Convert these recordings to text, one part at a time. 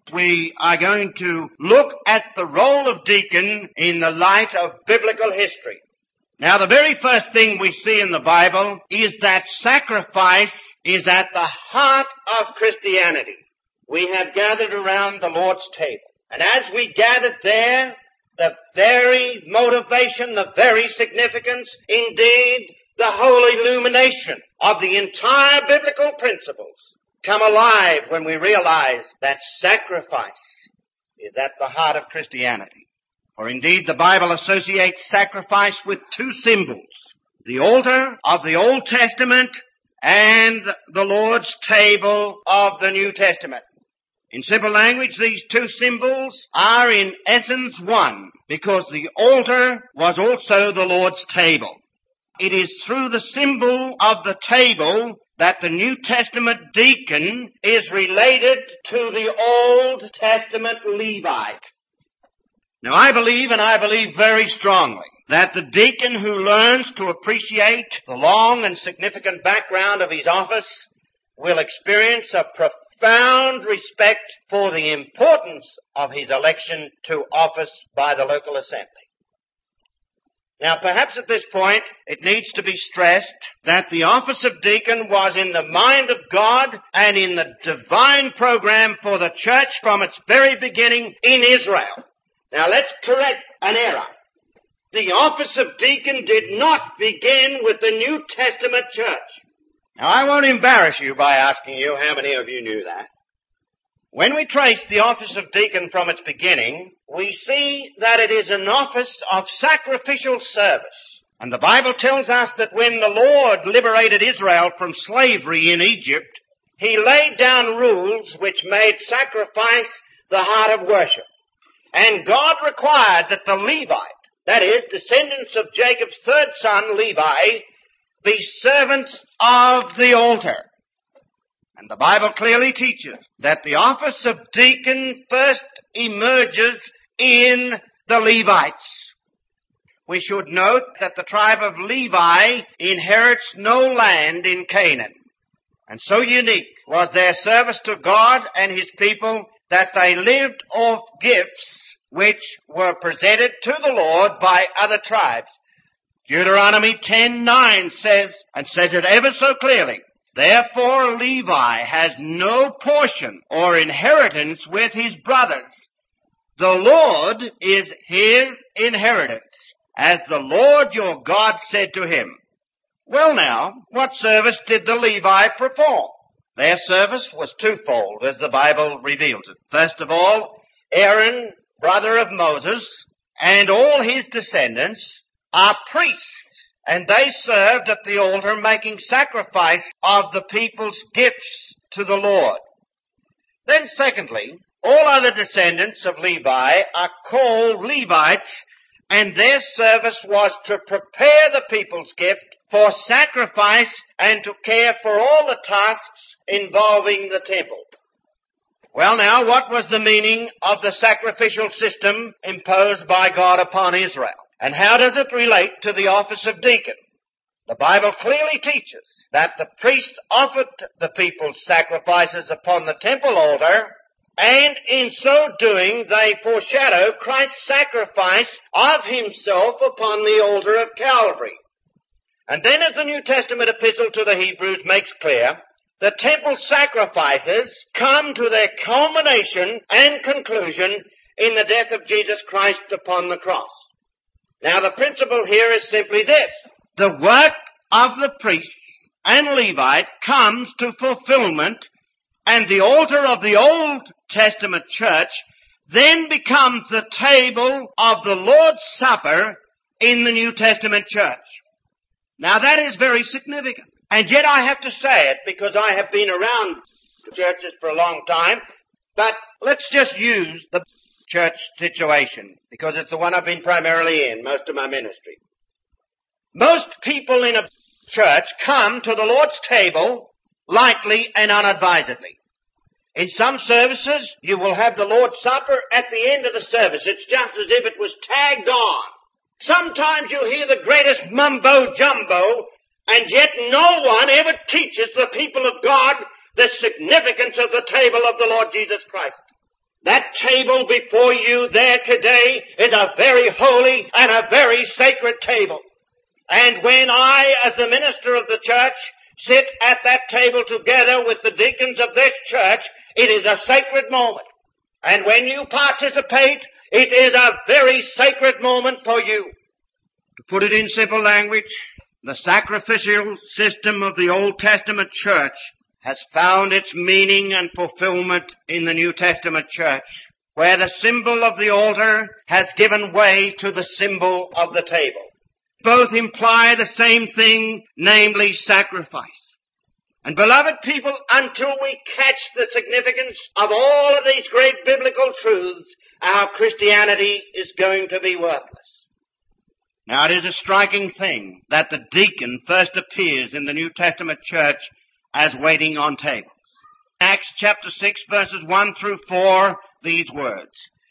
we are going to look at the role of deacon in the light of biblical history. Now, the very first thing we see in the Bible is that sacrifice is at the heart of Christianity. We have gathered around the Lord's table. And as we gathered there, the very motivation, the very significance, indeed, the whole illumination of the entire biblical principles come alive when we realize that sacrifice is at the heart of Christianity. For indeed, the Bible associates sacrifice with two symbols: the altar of the Old Testament and the Lord's table of the New Testament. In simple language, these two symbols are in essence one, because the altar was also the Lord's table. It is through the symbol of the table that the New Testament deacon is related to the Old Testament Levite. Now, I believe very strongly, that the deacon who learns to appreciate the long and significant background of his office will experience a profound respect for the importance of his election to office by the local assembly. Now, perhaps at this point, it needs to be stressed that the office of deacon was in the mind of God and in the divine program for the church from its very beginning in Israel. Now, let's correct an error. The office of deacon did not begin with the New Testament church. Now, I won't embarrass you by asking you how many of you knew that. When we trace the office of deacon from its beginning, we see that it is an office of sacrificial service. And the Bible tells us that when the Lord liberated Israel from slavery in Egypt, He laid down rules which made sacrifice the heart of worship. And God required that the Levite, that is, descendants of Jacob's third son, Levi, be servants of the altar. And the Bible clearly teaches that the office of deacon first emerges in the Levites. We should note that the tribe of Levi inherits no land in Canaan. And so unique was their service to God and His people that they lived off gifts which were presented to the Lord by other tribes. Deuteronomy 10:9 says it ever so clearly, "Therefore Levi has no portion or inheritance with his brothers. The Lord is his inheritance, as the Lord your God said to him." Well now, what service did the Levi perform? Their service was twofold, as the Bible reveals it. First of all, Aaron, brother of Moses, and all his descendants are priests, and they served at the altar making sacrifice of the people's gifts to the Lord. Then secondly, all other descendants of Levi are called Levites, and their service was to prepare the people's gift for sacrifice and to care for all the tasks involving the temple. Well now, what was the meaning of the sacrificial system imposed by God upon Israel? And how does it relate to the office of deacon? The Bible clearly teaches that the priest offered the people's sacrifices upon the temple altar, and in so doing they foreshadow Christ's sacrifice of Himself upon the altar of Calvary. And then, as the New Testament epistle to the Hebrews makes clear, the temple sacrifices come to their culmination and conclusion in the death of Jesus Christ upon the cross. Now, the principle here is simply this: the work of the priests and Levite comes to fulfillment, and the altar of the Old Testament church then becomes the table of the Lord's Supper in the New Testament church. Now, that is very significant. And yet I have to say it because I have been around churches for a long time. But let's just use the church situation because it's the one I've been primarily in most of my ministry. Most people in a church come to the Lord's table lightly and unadvisedly. In some services, you will have the Lord's Supper at the end of the service. It's just as if it was tagged on. Sometimes you hear the greatest mumbo-jumbo, and yet no one ever teaches the people of God the significance of the table of the Lord Jesus Christ. That table before you there today is a very holy and a very sacred table. And when I, as the minister of the church, sit at that table together with the deacons of this church, it is a sacred moment. And when you participate, it is a very sacred moment for you. To put it in simple language, the sacrificial system of the Old Testament church has found its meaning and fulfillment in the New Testament church, where the symbol of the altar has given way to the symbol of the table. Both imply the same thing, namely sacrifice. And beloved people, until we catch the significance of all of these great biblical truths, our Christianity is going to be worthless. Now it is a striking thing that the deacon first appears in the New Testament church as waiting on tables. Acts chapter 6 verses 1 through 4, these words.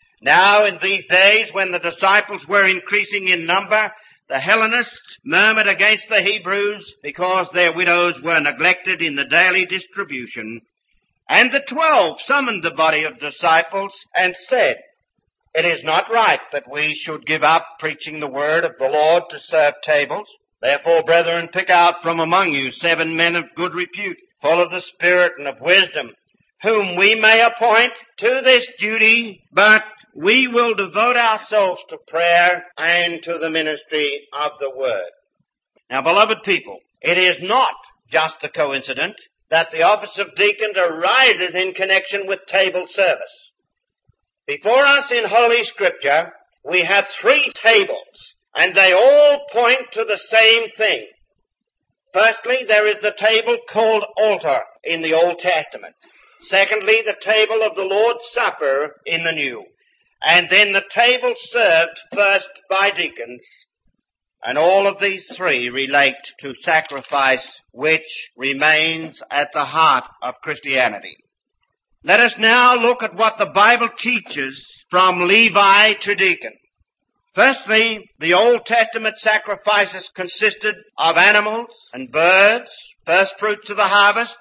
Now in these days when the disciples were increasing in number, the Hellenists murmured against the Hebrews because their widows were neglected in the daily distribution. And the 12 summoned the body of disciples and said, "It is not right that we should give up preaching the word of the Lord to serve tables. Therefore, brethren, pick out from among you 7 men of good repute, full of the Spirit and of wisdom, whom we may appoint to this duty, but we will devote ourselves to prayer and to the ministry of the word." Now, beloved people, it is not just a coincidence that the office of deacon arises in connection with table service. Before us in Holy Scripture, we have 3 tables, and they all point to the same thing. Firstly, there is the table called altar in the Old Testament. Secondly, the table of the Lord's Supper in the New. And then the table served first by deacons. And all of these 3 relate to sacrifice, which remains at the heart of Christianity. Let us now look at what the Bible teaches from Levi to deacon. Firstly, the Old Testament sacrifices consisted of animals and birds, first fruits of the harvest.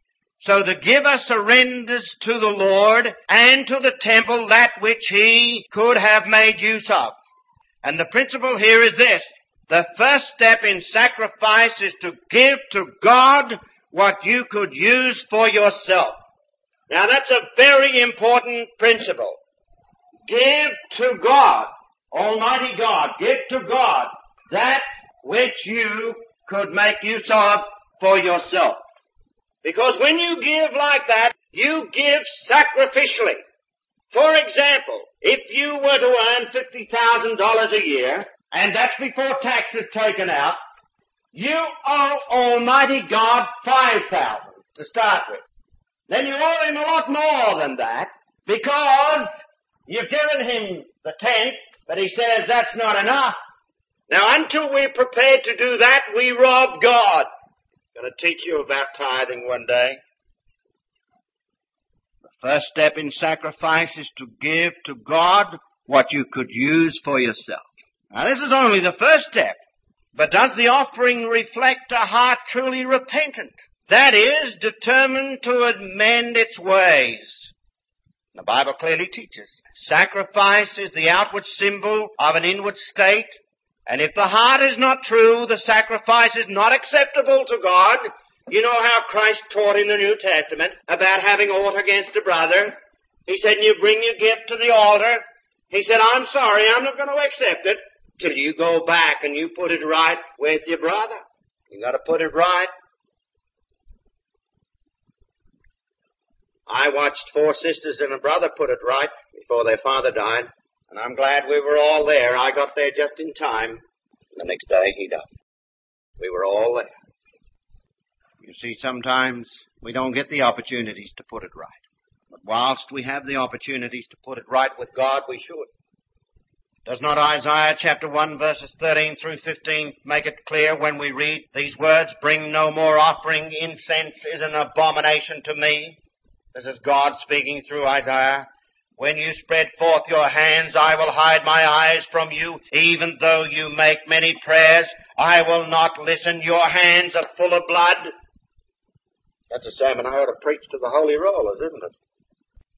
So the giver surrenders to the Lord and to the temple that which he could have made use of. And the principle here is this. The first step in sacrifice is to give to God what you could use for yourself. Now that's a very important principle. Give to God, Almighty God, give to God that which you could make use of for yourself. Because when you give like that, you give sacrificially. For example, if you were to earn $50,000 a year, and that's before taxes taken out, you owe Almighty God $5,000 to start with. Then you owe Him a lot more than that, because you've given Him the 10th, but He says that's not enough. Now until we're prepared to do that, we rob God. I'm going to teach you about tithing one day. The first step in sacrifice is to give to God what you could use for yourself. Now this is only the first step. But does the offering reflect a heart truly repentant? That is, determined to amend its ways. The Bible clearly teaches. Sacrifice is the outward symbol of an inward state. And if the heart is not true, the sacrifice is not acceptable to God. You know how Christ taught in the New Testament about having aught against a brother. He said, you bring your gift to the altar. He said, I'm sorry, I'm not going to accept it till you go back and you put it right with your brother. You got to put it right. I watched 4 sisters and a brother put it right before their father died, and I'm glad we were all there. I got there just in time. The next day he died. We were all there. You see, sometimes we don't get the opportunities to put it right. But whilst we have the opportunities to put it right with God, we should. Does not Isaiah chapter 1 verses 13 through 15 make it clear when we read these words, bring no more offering, incense is an abomination to me? This is God speaking through Isaiah. When you spread forth your hands, I will hide my eyes from you. Even though you make many prayers, I will not listen. Your hands are full of blood. That's a sermon I ought to preach to the holy rollers, isn't it?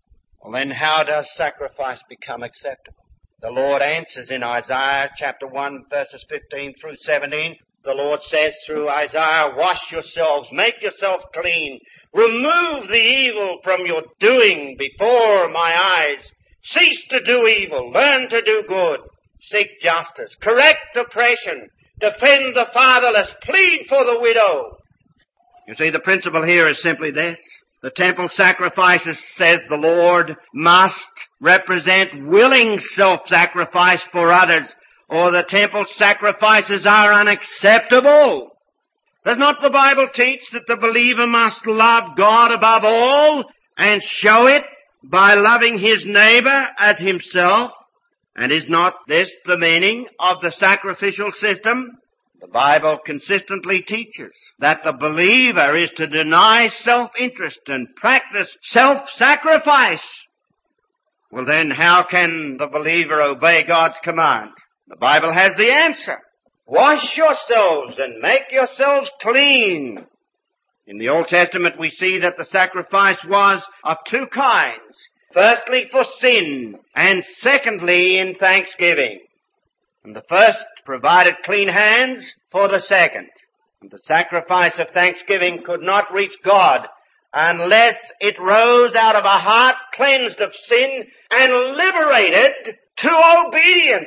Well, then how does sacrifice become acceptable? The Lord answers in Isaiah chapter 1 verses 15 through 17. The Lord says through Isaiah, wash yourselves, make yourselves clean, remove the evil from your doing before my eyes. Cease to do evil, learn to do good, seek justice, correct oppression, defend the fatherless, plead for the widow. You see, the principle here is simply this. The temple sacrifices, says the Lord, must represent willing self-sacrifice for others, or the temple sacrifices are unacceptable. Does not the Bible teach that the believer must love God above all and show it by loving his neighbor as himself? And is not this the meaning of the sacrificial system? The Bible consistently teaches that the believer is to deny self-interest and practice self-sacrifice. Well then, how can the believer obey God's command? The Bible has the answer. Wash yourselves and make yourselves clean. In the Old Testament we see that the sacrifice was of two kinds. Firstly for sin, and secondly in thanksgiving. And the first provided clean hands for the second. And the sacrifice of thanksgiving could not reach God unless it rose out of a heart cleansed of sin and liberated to obedience.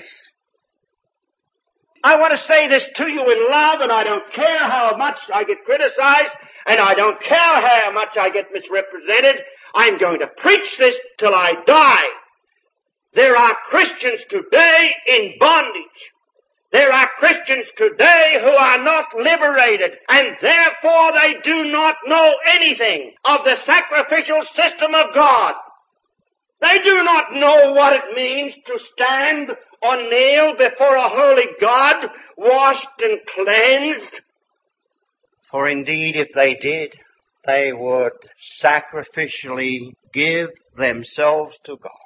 I want to say this to you in love, and I don't care how much I get criticized, and I don't care how much I get misrepresented. I'm going to preach this till I die. There are Christians today in bondage. There are Christians today who are not liberated, and therefore they do not know anything of the sacrificial system of God. They do not know what it means to stand or kneel before a holy God, washed and cleansed. For indeed, if they did, they would sacrificially give themselves to God.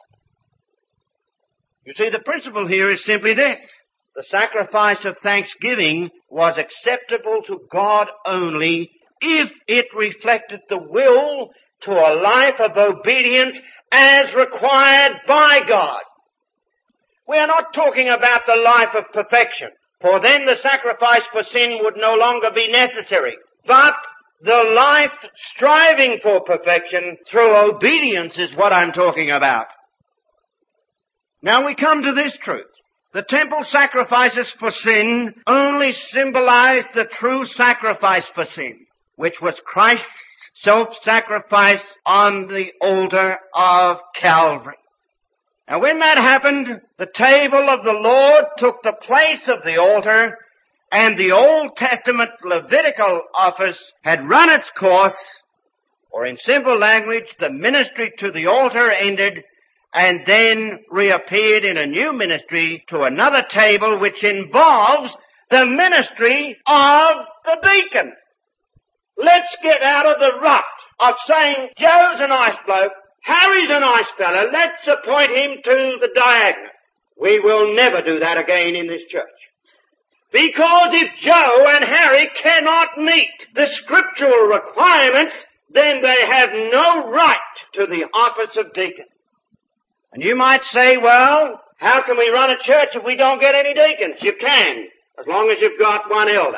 You see, the principle here is simply this. The sacrifice of thanksgiving was acceptable to God only if it reflected the will to a life of obedience as required by God. We are not talking about the life of perfection, for then the sacrifice for sin would no longer be necessary. But the life striving for perfection through obedience is what I'm talking about. Now we come to this truth. The temple sacrifices for sin only symbolized the true sacrifice for sin, which was Christ's self-sacrifice on the altar of Calvary. Now when that happened, the table of the Lord took the place of the altar, and the Old Testament Levitical office had run its course, or in simple language, the ministry to the altar ended, and then reappeared in a new ministry to another table which involves the ministry of the deacon. Let's get out of the rut of saying, Joe's a nice bloke, Harry's a nice fellow, let's appoint him to the diaconate. We will never do that again in this church. Because if Joe and Harry cannot meet the scriptural requirements, then they have no right to the office of deacon. And you might say, well, how can we run a church if we don't get any deacons? You can, as long as you've got one elder.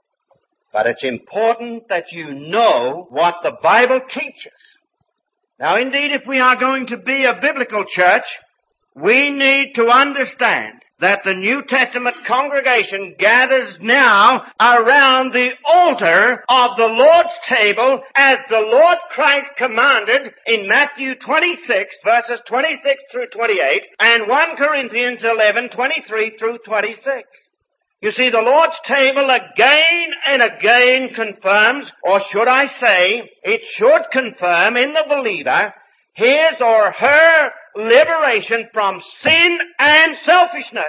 But it's important that you know what the Bible teaches. Now, indeed, if we are going to be a biblical church, we need to understand that the New Testament congregation gathers now around the altar of the Lord's table as the Lord Christ commanded in Matthew 26, verses 26 through 28, and 1 Corinthians 11, 23 through 26. You see, the Lord's table again and again confirms, or should I say, it should confirm in the believer his or her liberation from sin and selfishness.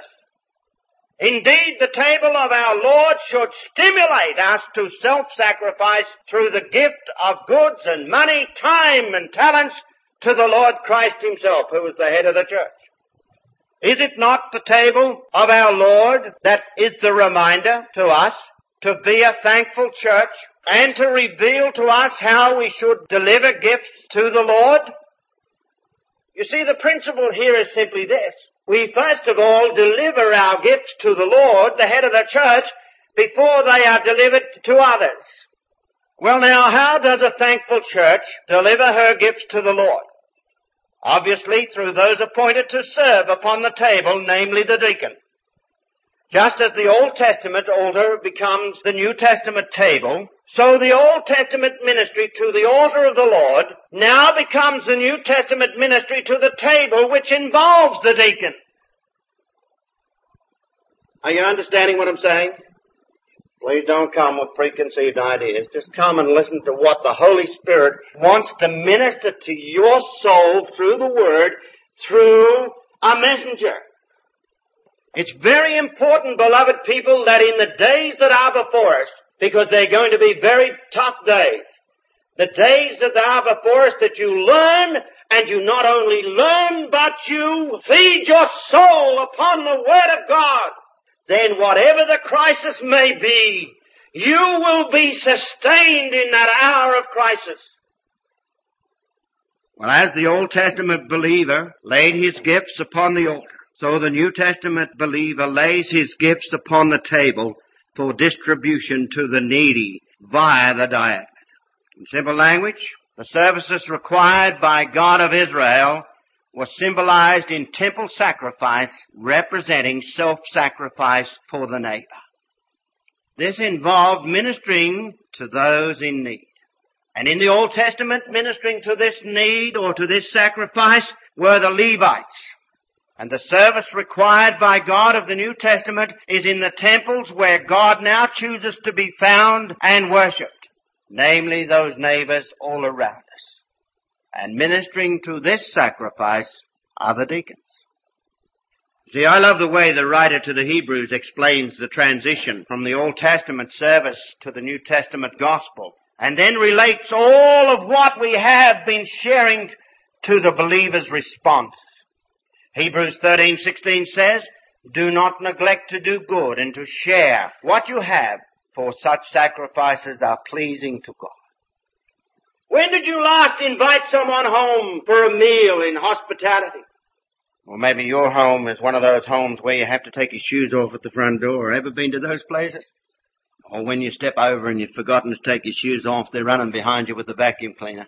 Indeed, the table of our Lord should stimulate us to self-sacrifice through the gift of goods and money, time and talents to the Lord Christ himself, who is the head of the church. Is it not the table of our Lord that is the reminder to us to be a thankful church and to reveal to us how we should deliver gifts to the Lord? You see, the principle here is simply this. We first of all deliver our gifts to the Lord, the head of the church, before they are delivered to others. Well now, how does a thankful church deliver her gifts to the Lord? Obviously through those appointed to serve upon the table, namely the deacon. Just as the Old Testament altar becomes the New Testament table, so the Old Testament ministry to the altar of the Lord now becomes the New Testament ministry to the table, which involves the deacon. Are you understanding what I'm saying? Please don't come with preconceived ideas. Just come and listen to what the Holy Spirit wants to minister to your soul through the Word, through a messenger. It's very important, beloved people, that in the days that are before us, because they're going to be very tough days, the days that are before us, that you learn, and you not only learn, but you feed your soul upon the Word of God. Then whatever the crisis may be, you will be sustained in that hour of crisis. Well, as the Old Testament believer laid his gifts upon the altar, so the New Testament believer lays his gifts upon the table for distribution to the needy via the diaconate. In simple language, the services required by God of Israel was symbolized in temple sacrifice, representing self-sacrifice for the neighbor. This involved ministering to those in need. And in the Old Testament, ministering to this need or to this sacrifice were the Levites. And the service required by God of the New Testament is in the temples where God now chooses to be found and worshipped, namely those neighbors all around us. And ministering to this sacrifice are the deacons. See, I love the way the writer to the Hebrews explains the transition from the Old Testament service to the New Testament gospel, and then relates all of what we have been sharing to the believer's response. Hebrews 13:16 says, "Do not neglect to do good and to share what you have, for such sacrifices are pleasing to God." When did you last invite someone home for a meal in hospitality? Or maybe your home is one of those homes where you have to take your shoes off at the front door. Ever been to those places? Or when you step over and you've forgotten to take your shoes off, they're running behind you with the vacuum cleaner.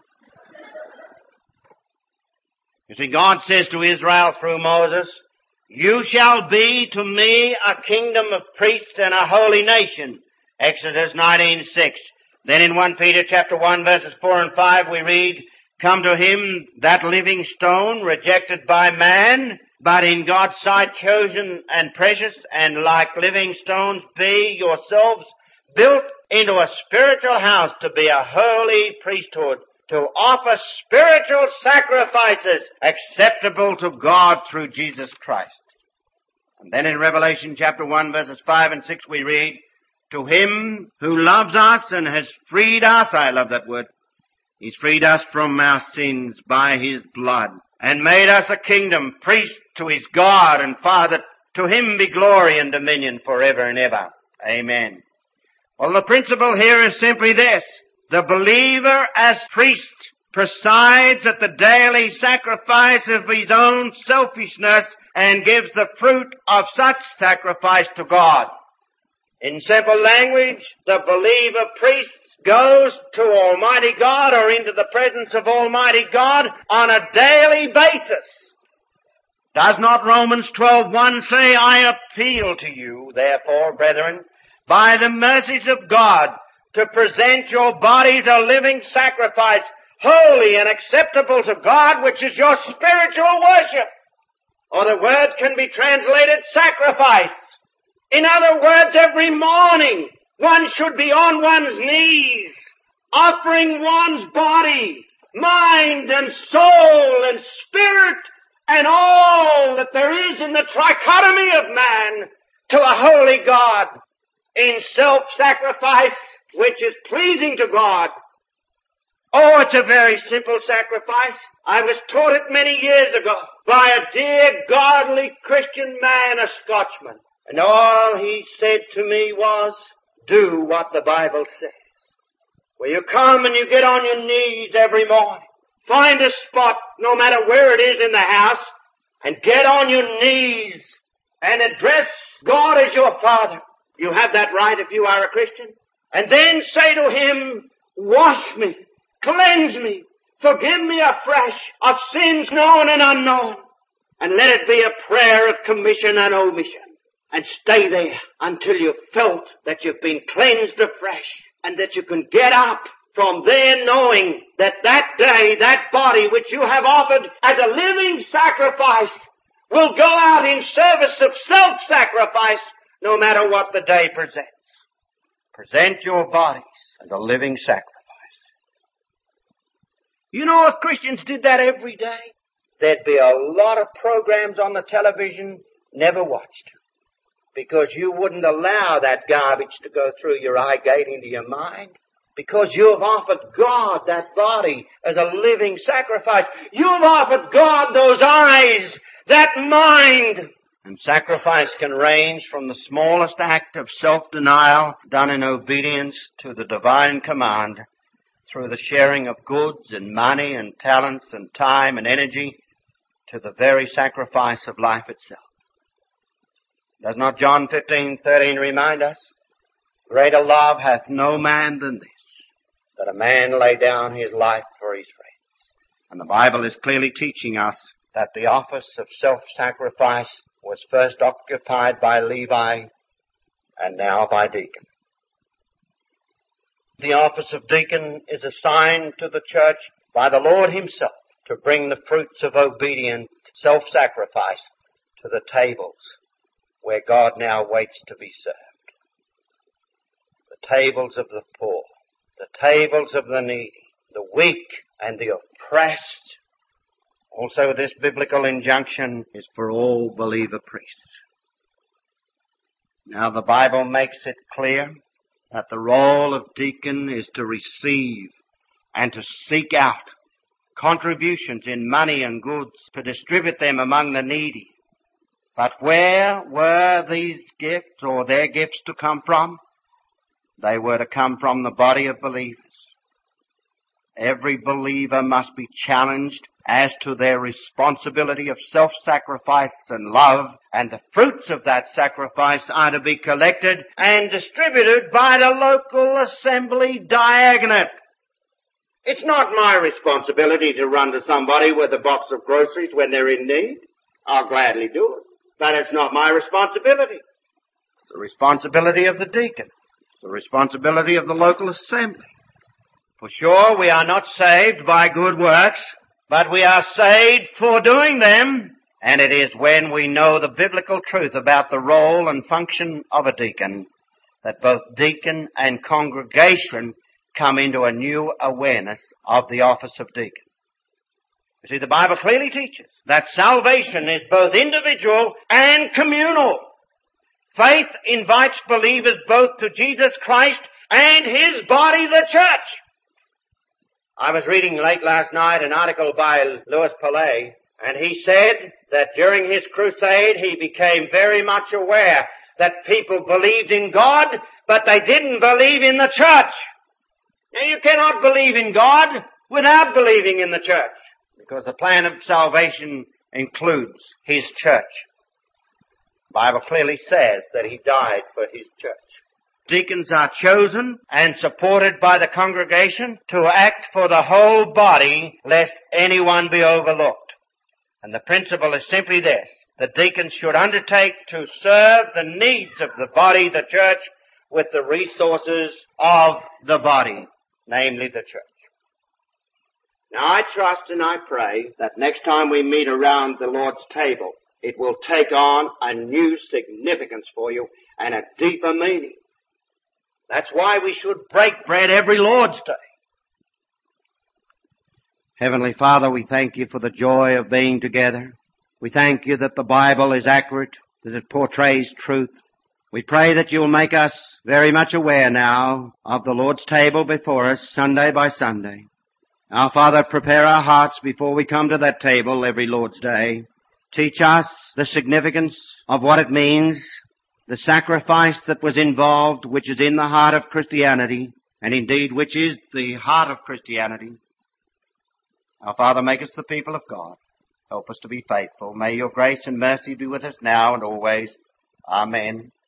You see, God says to Israel through Moses, "You shall be to me a kingdom of priests and a holy nation." Exodus 19:6. Then in 1 Peter chapter 1 verses 4 and 5 we read, "Come to him, that living stone, rejected by man, but in God's sight chosen and precious, and like living stones be yourselves built into a spiritual house to be a holy priesthood, to offer spiritual sacrifices acceptable to God through Jesus Christ." And then in Revelation chapter 1 verses 5 and 6 we read, "To him who loves us and has freed us," I love that word, "he's freed us from our sins by his blood and made us a kingdom, priest to his God and Father. To him be glory and dominion forever and ever. Amen." Well, the principle here is simply this. The believer as priest presides at the daily sacrifice of his own selfishness and gives the fruit of such sacrifice to God. In simple language, the believer priest goes to Almighty God or into the presence of Almighty God on a daily basis. Does not Romans 12:1 say, "I appeal to you, therefore, brethren, by the mercies of God, to present your bodies a living sacrifice, holy and acceptable to God, which is your spiritual worship." Or the word can be translated sacrifice. In other words, every morning one should be on one's knees, offering one's body, mind and soul and spirit and all that there is in the trichotomy of man to a holy God in self-sacrifice, which is pleasing to God. Oh, it's a very simple sacrifice. I was taught it many years ago by a dear, godly Christian man, a Scotchman. And all he said to me was, "Do what the Bible says." Where you come and you get on your knees every morning, Find a spot, no matter where it is in the house, and get on your knees and address God as your Father. You have that right if you are a Christian. And then say to Him, wash me, cleanse me, forgive me afresh of sins known and unknown. And let it be a prayer of commission and omission. And stay there until you've felt that you've been cleansed afresh and that you can get up from there knowing that that day, that body which you have offered as a living sacrifice will go out in service of self-sacrifice no matter what the day presents. Present your bodies as a living sacrifice. You know, if Christians did that every day, there'd be a lot of programs on the television never watched. Because you wouldn't allow that garbage to go through your eye gate into your mind. Because you have offered God that body as a living sacrifice. You have offered God those eyes, that mind. And sacrifice can range from the smallest act of self-denial done in obedience to the divine command through the sharing of goods and money and talents and time and energy to the very sacrifice of life itself. Does not John 15:13 remind us? Greater love hath no man than this, that a man lay down his life for his friends. And the Bible is clearly teaching us that the office of self-sacrifice was first occupied by Levi and now by deacon. The office of deacon is assigned to the church by the Lord Himself to bring the fruits of obedient self-sacrifice to the tables where God now waits to be served. The tables of the poor, the tables of the needy, the weak and the oppressed. Also, this biblical injunction is for all believer priests. Now, the Bible makes it clear that the role of deacon is to receive and to seek out contributions in money and goods, to distribute them among the needy. But where were these gifts or their gifts to come from? They were to come from the body of believers. Every believer must be challenged as to their responsibility of self-sacrifice and love, and the fruits of that sacrifice are to be collected and distributed by the local assembly diaconate. It's not my responsibility to run to somebody with a box of groceries when they're in need. I'll gladly do it. But it's not my responsibility. It's the responsibility of the deacon. It's the responsibility of the local assembly. For sure, we are not saved by good works, but we are saved for doing them. And it is when we know the biblical truth about the role and function of a deacon that both deacon and congregation come into a new awareness of the office of deacon. You see, the Bible clearly teaches that salvation is both individual and communal. Faith invites believers both to Jesus Christ and His body, the church. I was reading late last night an article by Louis Palais, and he said that during his crusade he became very much aware that people believed in God, but they didn't believe in the church. Now, you cannot believe in God without believing in the church, because the plan of salvation includes His church. The Bible clearly says that He died for His church. Deacons are chosen and supported by the congregation to act for the whole body, lest anyone be overlooked. And the principle is simply this: the deacons should undertake to serve the needs of the body, the church, with the resources of the body, namely the church. Now, I trust and I pray that next time we meet around the Lord's table, it will take on a new significance for you and a deeper meaning. That's why we should break bread every Lord's Day. Heavenly Father, we thank You for the joy of being together. We thank You that the Bible is accurate, that it portrays truth. We pray that You'll make us very much aware now of the Lord's table before us, Sunday by Sunday. Now, Father, prepare our hearts before we come to that table every Lord's Day. Teach us the significance of what it means, the sacrifice that was involved, which is in the heart of Christianity, and indeed which is the heart of Christianity. Our Father, make us the people of God. Help us to be faithful. May your grace and mercy be with us now and always. Amen.